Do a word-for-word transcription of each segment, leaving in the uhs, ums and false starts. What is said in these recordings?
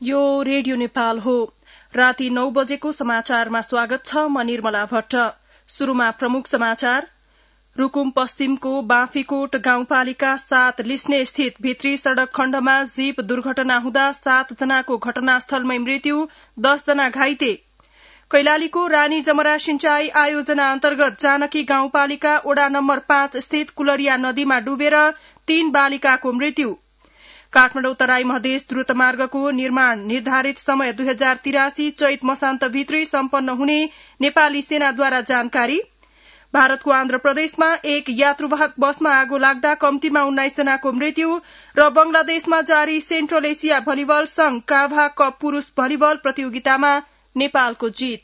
यो रेडियो नेपाल हो। राति नौ बजेको समाचारमा स्वागत छ। म निर्मला भट्ट। शुरूमा प्रमुख समाचार। रुकुम पश्चिमको बाँफीकोट गाउँपालिका सात लिस्ने स्थित भित्री सड़क खण्डमा जीप दुर्घटना हुँदा सात जनाको घटनास्थलमै मृत्यु, दस जना घाइते। कैलालीको रानी जमरा सिंचाई आयोजना अन्तर्गत जानकी गाउँपालिका ओडा नम्बर पाँच स्थित कुलरिया नदीमा डुबेर तीन बालिकाको मृत्यु। काठमाडौँ तराई मधेस द्रुतमार्गको निर्माण निर्धारित समय दुई हजार तिरासी चैत मसान्तभित्रै सम्पन्न हुने नेपाली सेनाद्वारा जानकारी। भारतको आन्ध्र प्रदेशमा एक यात्रुवाहक बसमा आगो लाग्दा कम्तीमा उन्नाइस जनाको मृत्यु र बंगलादेशमा जारी सेन्ट्रल एसिया भलिबल संघ काभा कप पुरूष भलिबल प्रतियोगितामा नेपालको जीत।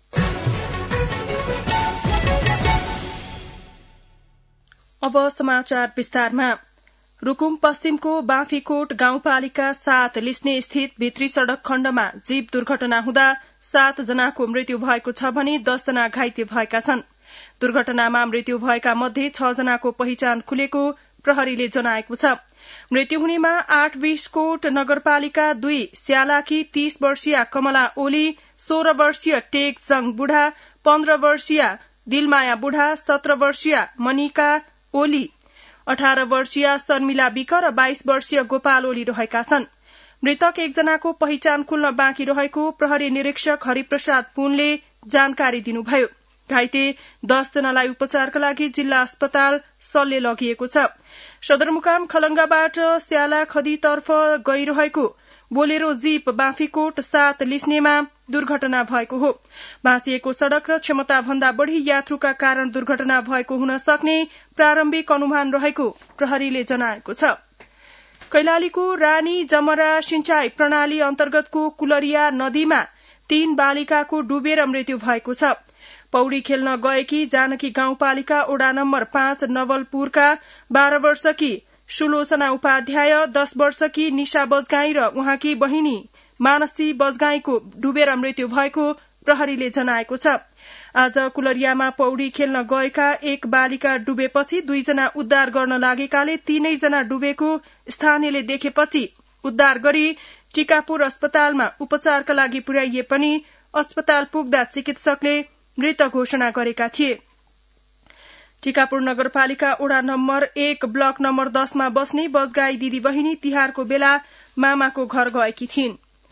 अब समाचार विस्तारमा। रुकुम पश्चिमको बाँफीकोट गाउँपालिका सात लिस्ने स्थित भित्री सड़क खण्डमा जीप दुर्घटना हुँदा सात जनाको मृत्यु भएको छ भने दस जना घाइते भएका छन्। दुर्घटनामा मृत्यु भएका मध्ये छ जनाको पहिचान खुलेको प्रहरीले जनाएको छ। मृत्यु हुनेमा आठ बिसकोट नगरपालिका दुई स्यालाकी तीस वर्षीय कमला ओली, सोह्र वर्षीय टेक जङ बुढा, पन्ध्र वर्षीय दिलमाया बुढा, सत्र वर्षीय मनिका ओली, अठार वर्षीय शर्मिला विक र बाइस वर्षीय गोपाल ओली रहेका छन्। मृतक एकजनाको पहिचान खुल्न बाँकी रहेको प्रहरी निरीक्षक हरिप्रसाद पुनले जानकारी दिनुभयो। घाइते दस जनालाई उपचारका लागि जिल्ला अस्पताल सल्ले लगिएको छ। सदरमुकाम खलंगाबाट स्याला खदीतर्फ गइरहेको बोलेरो जीप बाँफीकोट सात लिस्नेमा दुर्घटना भएको हो। भाँसिएको सड़क र क्षमता भन्दा बढ़ी यात्रुका कारण दुर्घटना भएको हुन सक्ने प्रारम्भिक अनुमान रहेको प्रहरीले जनाएको छ। कैलालीको रानी जमरा सिंचाई प्रणाली अन्तर्गतको कुलरिया नदीमा तीन बालिकाको डुबेर मृत्यु भएको छ। पौडी खेल्न गएकी जानकी गाउँपालिका ओडा नम्बर पाँच नवलपुरका बाह्र वर्षकी सुलोचना उपाध्याय, दस वर्षकी निशा बजगाई र उहाँकी बहिनी मानसी बजगाईको डुबेर मृत्यु भएको प्रहरीले जनाएको छ। आज कुलरियामा पौडी खेल्न गएका एक बालिका डुबेपछि दुईजना उद्धार गर्न लागेकाले तीनैजना डुबेको स्थानीयले देखेपछि उद्धार गरी टिकापुर अस्पतालमा उपचारका लागि पुर्याइए पनि अस्पताल पुग्दा चिकित्सकले मृत घोषणा गरेका थिए। टिकापुर नगरपालिका ओडा नम्बर एक ब्लक नम्बर दसमा बस्ने बजगाई दिदी बहिनी तिहारको बेला मामाको घर गएकी थिइन्।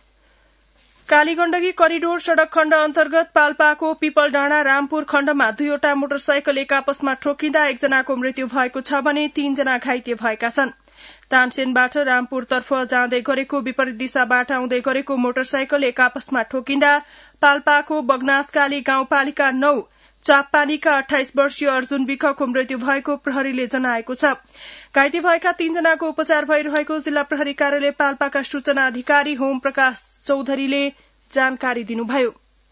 कालीगण्डकी करिडोर सड़क खण्ड अन्तर्गत पाल्पाको पिपल डाँडा रामपुर खण्डमा दुईवटा मोटरसाइकल एक आपसमा ठोकिँदा एकजनाको मृत्यु भएको छ भने तीनजना घाइते भएका छन्। तानसेनबाट रामपुरतर्फ जाँदै गरेको विपरीत दिशाबाट आउँदै गरेको मोटरसाइकल एक आपसमा ठोकिँदा पाल्पाको बगनासकाली गाउँपालिका नौ चापपानीका अठाइस वर्षीय अर्जुन विकको मृत्यु भएको प्रहरीले जनाएको छ। घाइते भएका तीनजनाको उपचार भइरहेको जिल्ला प्रहरी कार्यालय पाल्पाका सूचना अधिकारी होम प्रकाश चौधरीले जानकारी दिनुभयो।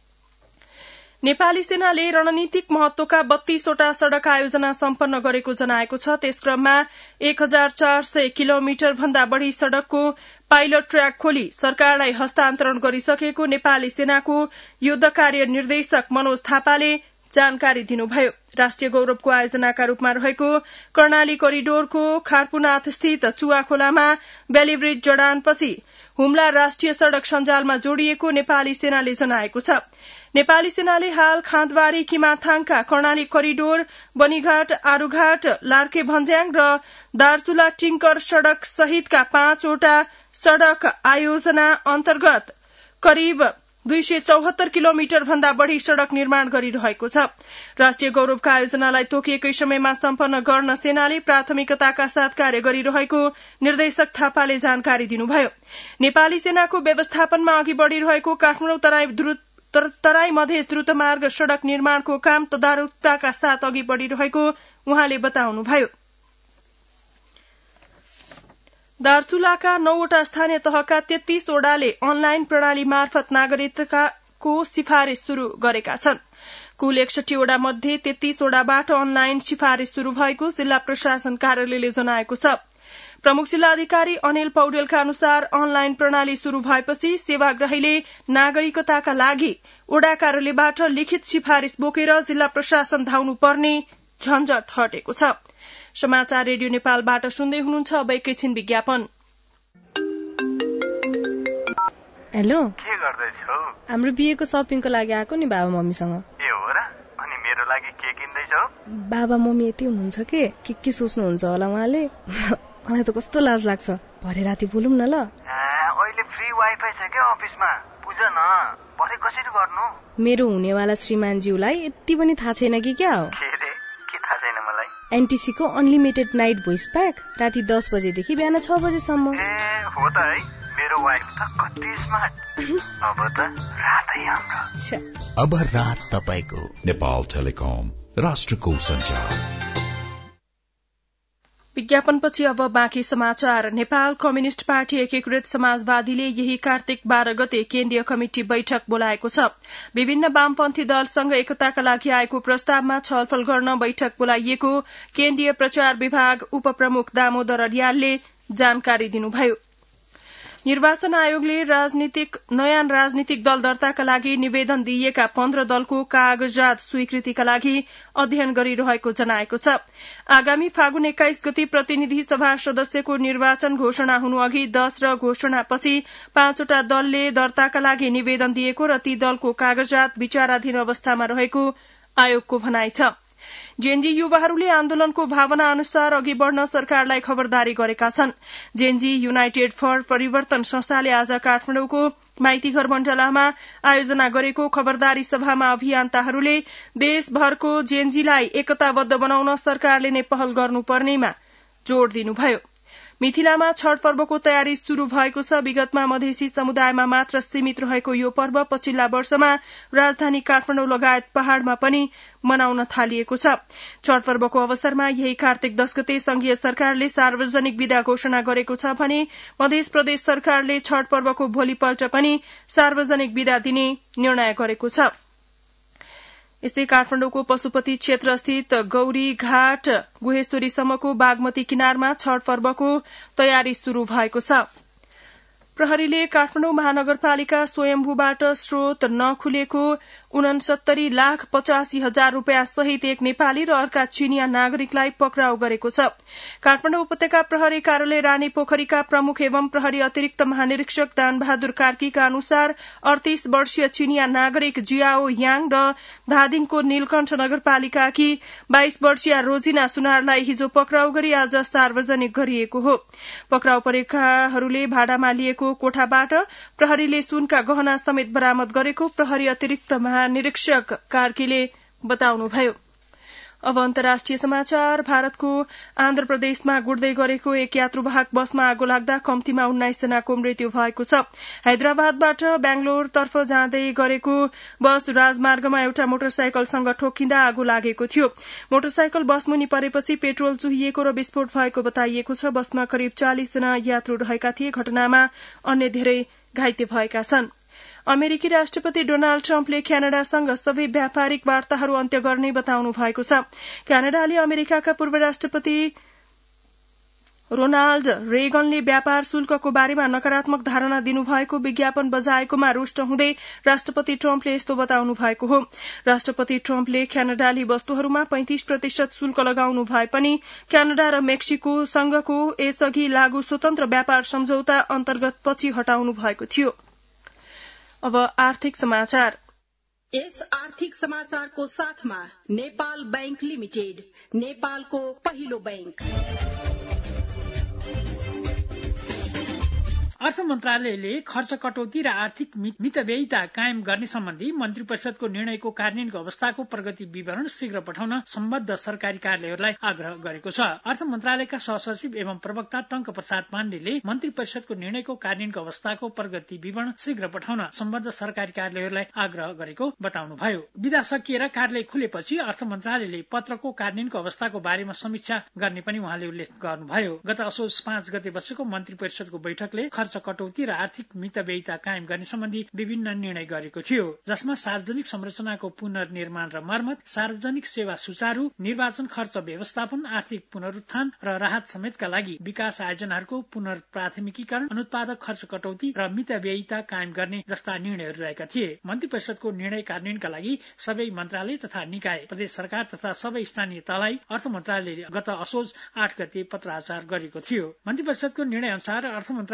नेपाली सेनाले रणनीतिक महत्वका बत्तीसवटा सड़क आयोजना सम्पन्न गरेको जनाएको छ। त्यस क्रममा एक हजार चार सय किलोमिटर भन्दा बढ़ी सड़कको पाइलट ट्र्याक खोली सरकारलाई हस्तान्तरण गरिसकेको नेपाली सेनाको युद्ध कार्य निर्देशक मनोज थापाले जानकारी दिनुभयो। राष्ट्रिय गौरवको आयोजनाका रूपमा रहेको कर्णाली करिडोरको खारपुनाथ स्थित चुवाखोलामा बेलीब्रिज जडानपछि हुम्ला राष्ट्रिय सड़क सञ्जालमा जोडिएको नेपाली सेनाले जनाएको छ। नेपाली सेनाले हाल खाँदबारी किमाथाङका कर्णाली करिडोर, बनीघाट, आरूघाट, लार्के भन्ज्याङ र दार्चुला टिंकर सड़क सहितका पाँचवटा सड़क आयोजना अन्तर्गत करिब दुई सय चौहत्तर किलोमिटर भन्दा बढ़ी सड़क निर्माण गरिरहेको छ। राष्ट्रिय गौरवका आयोजनालाई तोकिएकै समयमा सम्पन्न गर्न सेनाले प्राथमिकताका साथ कार्य गरिरहेको निर्देशक थापाले जानकारी दिनुभयो। नेपाली सेनाको व्यवस्थापनमा अघि बढ़िरहेको काठमाडौँ तराई तराई मधेस द्रुतमार्ग सड़क निर्माणको काम तदारुकताका साथ अघि बढ़िरहेको उहाँले बताउनुभयो। दार्चुलाका नौवटा स्थानीय तहका तेत्तीस वडाले अनलाइन प्रणाली मार्फत नागरिकताको सिफारिश शुरू गरेका छन्। कुल एकसठी वडा मध्ये तेत्तीस वडाबाट अनलाइन सिफारिश शुरू भएको जिल्ला प्रशासन कार्यालयले जनाएको छ। प्रमुख जिल्लाधिकारी अनिल पौडेलका अनुसार अनलाइन प्रणाली शुरू भएपछि सेवाग्राहीले नागरिकताका लागि वडा कार्यालयबाट लिखित सिफारिश बोकेर जिल्ला प्रशासन धाउनु पर्ने झन्झट हटेको छ। समाचार रेडियो नेपालबाट सुन्दै हुनुहुन्छ। अब एकैछिन विज्ञापन। हेलो, के गर्दैछौ? हाम्रो बिहेको सपिङको लागि आएको नि बाबा मम्मीसँग। ए हो र? अनि मेरो लागि के किन्दैछौ? बाबा मम्मी यति हुनुहुन्छ के के के सोच्नुहुन्छ होला उहाँले। मलाई त कस्तो लाज लाग्छ। भरे राति बोलौँ न ल। अहिले फ्री वाइफाई छ के अफिसमा? बुझ न, भरे कसरी गर्नु? मेरो हुनेवाला श्रीमानज्यूलाई यति पनि थाहा छैन कि क्या हो? के रे? के थाहा छैन मलाई? एनटीसी को अनलिमिटेड नाइट भोइस प्याक राति दस बजेदेखि बिहान छ बजेसम्म। ए हो त है, मेरो वाइफ त कति स्मार्ट। अब त रातै हाम्रो। अब रात तपाईको। नेपाल टेलिकम, राष्ट्रको सञ्चार। विज्ञापनपछि अब बाँकी समाचार। नेपाल कम्युनिष्ट पार्टी एकीकृत समाजवादीले यही कार्तिक बाह्र गते केन्द्रीय कमिटी बैठक बोलाएको छ। विभिन्न वामपन्थी दलसँग एकताका लागि आएको प्रस्तावमा छलफल गर्न बैठक बोलाइएको केन्द्रीय प्रचार विभाग उपप्रमुख दामोदर अर्यालले जानकारी दिनुभयो। निर्वाचन आयोगले राजनीतिक नयाँ राजनीतिक दल दर्ताका लागि निवेदन दिइएका पन्ध्र दलको कागजात स्वीकृतिका लागि अध्ययन गरिरहेको जनाएको छ। आगामी फागुन एक्काइस गते प्रतिनिधि सभा सदस्यको निर्वाचन घोषणा हुनुअघि दश र घोषणापछि पाँचवटा दलले दर्ताका लागि निवेदन दिएको र ती दलको कागजात विचाराधीन अवस्थामा रहेको आयोगको भनाइ छ। जेनजी युवाहरूले आन्दोलनको भावना अनुसार अघि बढ़न सरकारलाई खबरदारी गरेका छन्। जेनजी युनाइटेड फर परिवर्तन संस्थाले आज काठमाडौँको माइतीघर मण्डलामा आयोजना गरेको खबरदारी सभामा अभियन्ताहरूले देशभरको जेनजीलाई एकताबद्ध बनाउन सरकारले नै पहल गर्नुपर्नेमा जोड़ दिनुभयो। मिथिलामा छठ पर्वको तयारी शुरू भएको छ। विगतमा मधेसी समुदायमा मात्र सीमित रहेको यो पर्व पछिल्ला वर्षमा राजधानी काठमाडौँ लगायत पहाड़मा पनि मनाउन थालिएको छ। छठ पर्वको अवसरमा यही कार्तिक दश गते संघीय सरकारले सार्वजनिक विदा घोषणा गरेको छ भने मध्य प्रदेश सरकारले छठ पर्वको भोलिपल्ट पनि सार्वजनिक विदा दिने निर्णय गरेको छ। यस्तै काठमाडौँको पशुपति क्षेत्र स्थित गौरी घाट गुहेश्वरीसम्मको बागमती किनारमा छठ पर्वको तयारी शुरू भएको छ। प्रहरीले काठमाडौँ महानगरपालिका स्वयम्भूबाट स्रोत नखुलेको उनसत्तरी लाख पचासी हजार रूपियाँ सहित एक नेपाली र अर्का चीनिया नागरिकलाई पक्राउ गरेको छ। काठमाडौँ उपत्यका प्रहरी कार्यालय रानी पोखरीका प्रमुख एवं प्रहरी अतिरिक्त महानिरीक्षक दानबहादुर कार्कीका अनुसार अडतीस वर्षीय चीनिया नागरिक जियाओ याङ र धादिङको नीलकण्ठ नगरपालिकाकी बाइस वर्षीय रोजिना सुनारलाई हिजो पक्राउ गरी आज सार्वजनिक गरिएको हो। पक्राउ परेकाहरूले भाडामा लिएको कोठाबाट प्रहरीले सुनका गहना समेत बरामद गरेको प्रहरी अतिरिक्त महानिरीक्षक कार्कीले बताउनुभयो। अब अन्तर्राष्ट्रिय समाचार। भारतको आन्ध्र प्रदेशमा गुड्दै गरेको एक यात्रुवाहक बसमा आगो लाग्दा कम्तीमा उन्नाइस जनाको मृत्यु भएको छ। हैदराबादबाट बेंगलोरतर्फ जाँदै गरेको बस राजमार्गमा एउटा मोटरसाइकलसँग ठोकिँदा आगो लागेको थियो। मोटरसाइकल बसमुनि परेपछि पेट्रोल चुहिएको र विस्फोट भएको बताइएको छ। बसमा करिब चालिस जना यात्रु रहेका थिए। घटनामा अन्य धेरै घाइते भएका छन्। अमेरिकी राष्ट्रपति डोनाल्ड ट्रम्पले क्यानाडासँग सबै व्यापारिक वार्ताहरू अन्त्य गर्ने बताउनु भएको छ। क्यानाडाले अमेरिकाका पूर्व राष्ट्रपति रोनाल्ड रेगनले व्यापार शुल्कको बारेमा नकारात्मक धारणा दिनुभएको विज्ञापन बजाएकोमा रुष्ट हुँदै राष्ट्रपति ट्रम्पले यस्तो बताउनु भएको हो। राष्ट्रपति ट्रम्पले क्यानाडाली वस्तुहरूमा पैंतिस प्रतिशत शुल्क लगाउनु भए पनि क्यानाडा र मेक्सिको संघको यसअघि लागू स्वतन्त्र व्यापार सम्झौता अन्तर्गत पछि हटाउनु भएको थियो। अब आर्थिक समाचार। यस आर्थिक समाचारको साथमा नेपाल बैंक लिमिटेड, नेपालको पहिलो बैंक। अर्थ मन्त्रालयले खर्च कटौती र आर्थिक मितव्ययिता कायम गर्ने सम्बन्धी मन्त्री परिषदको निर्णयको कार्यान्वयनको अवस्थाको प्रगति विवरण शीघ्र पठाउन सम्बद्ध सरकारी कार्यालयहरूलाई आग्रह गरेको छ। अर्थ मन्त्रालयका सहसचिव एवं प्रवक्ता टंक प्रसाद पाण्डेले मन्त्री परिषदको निर्णयको कार्यान्वयनको अवस्थाको प्रगति विवरण शीघ्र पठाउन सम्बद्ध सरकारी कार्यालयहरूलाई आग्रह गरेको बताउनुभयो। विदा सकिएर कार्यालय खुलेपछि अर्थ मन्त्रालयले पत्रको कार्यान्वयनको अवस्थाको बारेमा समीक्षा गर्ने पनि उहाँले उल्लेख गर्नुभयो। गत असोज पाँच गते बसेको मन्त्री परिषदको बैठकले खर्च कटौती र आर्थिक मितव्ययिता कायम गर्ने सम्बन्धी विभिन्न निर्णय गरेको थियो, जसमा सार्वजनिक संरचनाको पुनर्निर्माण र मर्मत, सार्वजनिक सेवा सुचारू, निर्वाचन खर्च व्यवस्थापन, आर्थिक पुनरुत्थान र राहत समेतका लागि विकास आयोजनाहरूको पुनर्प्राथमिकीकरण, अनुत्पादक खर्च कटौती र मितव्ययिता कायम गर्ने जस्ता निर्णयहरू रहेका थिए। मन्त्री परिषदको निर्णय कार्यान्वयनका लागि सबै मन्त्रालय तथा निकाय, प्रदेश सरकार तथा सबै स्थानीय तहलाई अर्थ मन्त्रालयले गत असोज आठ गते पत्राचार गरेको थियो। मन्त्री परिषदको निर्णय अनुसार अर्थ मन्त्रालयले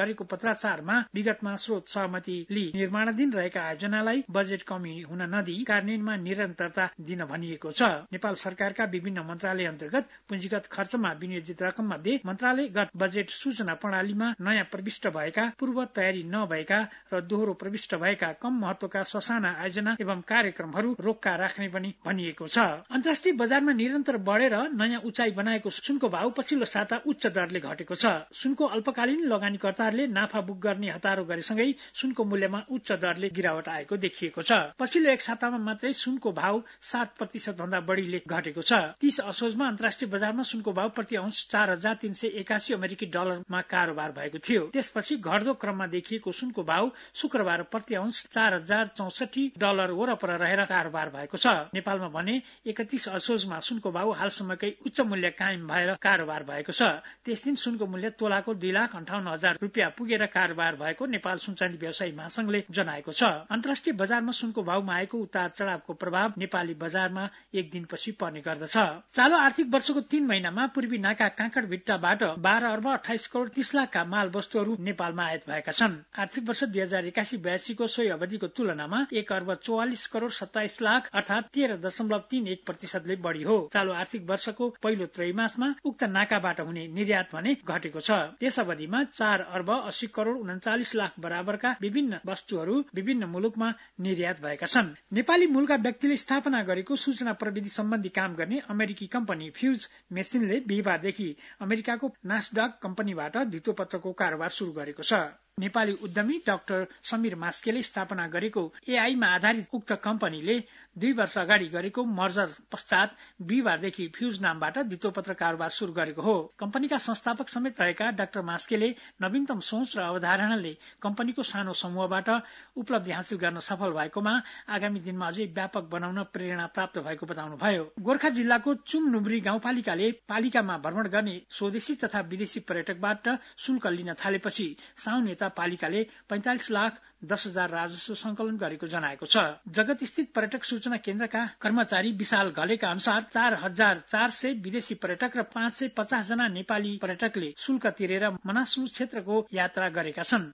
गरेको पत्राचारमा विगतमा स्रोत सहमति लिई निर्माणाधीन रहेका आयोजनालाई बजेट कमी हुन नदिई कार्यान्वयनमा निरन्तरता दिन भनिएको छ। नेपाल सरकारका विभिन्न मन्त्रालय अन्तर्गत पुँजीगत खर्चमा विनियोजित रकम मध्ये मन्त्रालयगत बजेट सूचना प्रणालीमा नयाँ प्रविष्ट भएका, पूर्व तयारी नभएका र दोहोरो प्रविष्ट भएका कम महत्वका ससाना आयोजना एवं कार्यक्रमहरू रोक्का राख्ने पनि भनिएको छ। अन्तर्राष्ट्रिय बजारमा निरन्तर बढेर नयाँ उचाइ बनाएको सुनको भाव पछिल्लो साता उच्च दरले घटेको छ। सुनको अल्पकालीन लगानीकर्ताहरूले नाफा बुक गर्ने हतारो गरेसँगै सुनको मूल्यमा उच्च दरले गिरावट आएको देखिएको छ। पछिल्लो एक सातामा मात्रै सुनको भाव सात प्रतिशत भन्दा बढीले घटेको छ। तीस असोजमा अन्तर्राष्ट्रिय बजारमा सुनको भाव प्रति अंश चार हजार तीन सय एकासी अमेरिकी डलरमा कारोबार भएको थियो। त्यसपछि घट्दो क्रममा देखिएको सुनको भाव शुक्रबार प्रति अंश चार हजार चौसठी डलर वरपर रहेर कारोबार भएको छ। नेपालमा भने एकतीस असोजमा सुनको भाव हालसम्मकै उच्च मूल्य कायम भएर कारोबार भएको छ। त्यस दिन सुनको मूल्य तोलाको दुई लाख अन्ठाउन्न हजार रुपियाँ पुगेर कारोबार भएको नेपाल सुनचाँदी व्यवसायी महासंघले जनाएको छ। अन्तर्राष्ट्रिय बजारमा सुनको भावमा आएको उतार चढावको प्रभाव नेपाली बजारमा एक दिनपछि पर्ने गर्दछ। चालू आर्थिक वर्षको तीन महिनामा पूर्वी नाका काँकडभिट्टाबाट बाह्र अर्ब अठाइस करोड़ तीस लाखका माल वस्तुहरू नेपालमा आयात भएका छन्। आर्थिक वर्ष दुई हजार एकासी बयासीको सोही अवधिको तुलनामा एक अर्ब चौवालिस करोड़ सत्ताइस लाख अर्थात तेह्र दशमलव तीन एक प्रतिशतले बढ़ी हो। चालू आर्थिक वर्षको पहिलो त्रैमासमा उक्त नाकाबाट हुने निर्यात भने घटेको छ। त्यस अवधिमा चार अर्ब अस्सी करोड़ उन्चालिस लाख बराबरका विभिन्न वस्तुहरू विभिन्न मुलुकमा निर्यात भएका छन्। नेपाली मूलका व्यक्तिले स्थापना गरेको सूचना प्रविधि सम्बन्धी काम गर्ने अमेरिकी कम्पनी फ्यूज मेसिनले बिहिबारदेखि अमेरिकाको नासडक कम्पनीबाट धितोपत्रको कारोबार शुरू गरेको छ। नेपाली उद्यमी डाक्टर समीर मास्केले स्थापना गरेको एआईमा आधारित उक्त कम्पनीले दुई वर्ष अगाडि गरेको मर्जर पश्चात बिहिबारदेखि फ्यूज नामबाट धितोपत्र कारोबार शुरू गरेको हो। कम्पनीका संस्थापक समेत रहेका डाक्टर मास्केले नवीनतम सोच र अवधारणाले कम्पनीको सानो समूहबाट उपलब्धि हासिल गर्न सफल भएकोमा आगामी दिनमा अझै व्यापक बनाउन प्रेरणा प्राप्त भएको बताउनुभयो। गोर्खा जिल्लाको चुमनुब्री गाउँपालिकाले पालिकामा भ्रमण गर्ने स्वदेशी तथा विदेशी पर्यटकबाट शुल्क लिन थालेपछि साउन यता पालिकाले पैंतालिस लाख दस हजार राजस्व संकलन गरेको जनाएको छ। जगत स्थित पर्यटक सूचना केन्द्रका कर्मचारी विशाल घलेका अनुसार चार हजार चार सय विदेशी पर्यटक र पाँच सय पचास जना नेपाली पर्यटकले शुल्क तिरेर मनासु क्षेत्रको यात्रा गरेका छन्।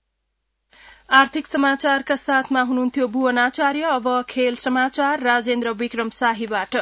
आर्थिक समाचारका साथमा हुनुहुन्थ्यो भुवन आचार्य। अब खेल समाचार राजेन्द्र विक्रम शाहीबाट।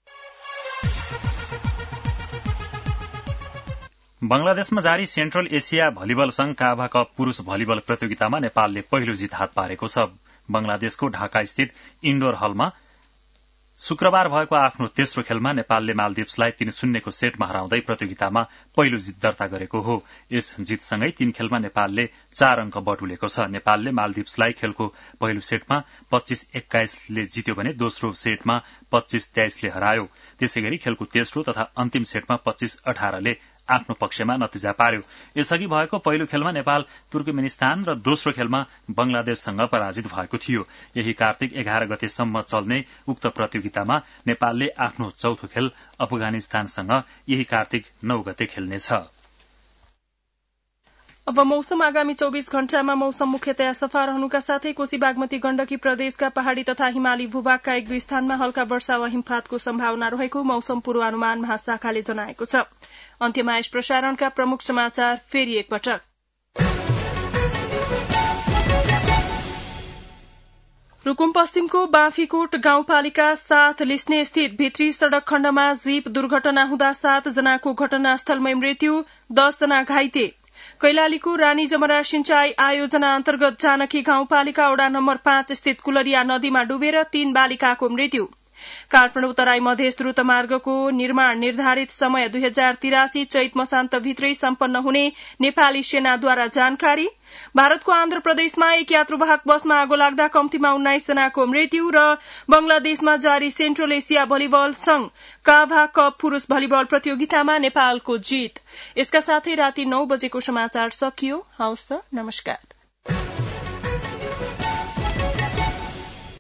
बंगलादेशमा जारी सेन्ट्रल एसिया भलिबल संघ काभा कप पुरूष भलिबल प्रतियोगितामा नेपालले पहिलो जित हात पारेको छ। बंगलादेशको ढाका स्थित इन्डोर हलमा शुक्रबार भएको आफ्नो तेस्रो खेलमा नेपालले मालदिप्सलाई तीन शून्यको सेटमा हराउँदै प्रतियोगितामा पहिलो जित दर्ता गरेको हो। यस जितसँगै तीन खेलमा नेपालले चार अंक बटुलेको छ। नेपालले मालदिप्सलाई खेलको पहिलो सेटमा पच्चीस एक्काइसले जित्यो भने दोस्रो सेटमा पच्चीस तेइसले हरायो। त्यसैगरी खेलको तेस्रो तथा अन्तिम सेटमा पच्चीस अठारले आफ्नो पक्षमा नतिजा पार्यो। यसअघि भएको पहिलो खेलमा नेपाल तुर्कमेनिस्तान र दोस्रो खेलमा बंगलादेशसँग पराजित भएको थियो। यही कार्तिक एघार गतेसम्म चल्ने उक्त प्रतियोगितामा नेपालले आफ्नो चौथो खेल अफगानिस्तानसँग यही कार्तिक नौ गते खेल्नेछ। अब मौसम। आगामी चौबीस घण्टामा मौसम मुख्यतया सफा रहनुका साथै कोशी बागमती गण्डकी प्रदेशका पहाड़ी तथा हिमाली भूभागका एक दुई स्थानमा हल्का वर्षा वा हिमपातको सम्भावना रहेको मौसम पूर्वानुमान महाशाखाले जनाएको छ। अन्त्यमा यस प्रसारणका प्रमुख समाचार फेरि एकपटक। रूकुम पश्चिमको बाँफीकोट गाउँपालिका सात लिस्ने स्थित भित्री सड़क खण्डमा जीप दुर्घटना हुँदा सात जनाको घटनास्थलमै मृत्यु, दस जना घाइते। कैलालीको रानी जमरा सिंचाई आयोजना अन्तर्गत जानकी गाउँपालिका वडा नम्बर पाँच स्थित कुलरिया नदीमा डुबेर तीन बालिकाको मृत्यु। काठमाडौँ तराई मधेस द्रुत मार्गको निर्माण निर्धारित समय दुई हजार तिरासी चैत मसान्तभित्रै सम्पन्न हुने नेपाली सेनाद्वारा जानकारी। भारतको आन्ध्र प्रदेशमा एक यात्रुवाहक बसमा आगो लाग्दा कम्तीमा उन्नाइस जनाको मृत्यु र बंगलादेशमा जारी सेन्ट्रल एसिया भलिबल संघ काभा कप पुरूष भलिबल प्रतियोगितामा नेपालको जित। यसका साथै राति नौ बजेको समाचार सकियो। हवस् त, नमस्कार।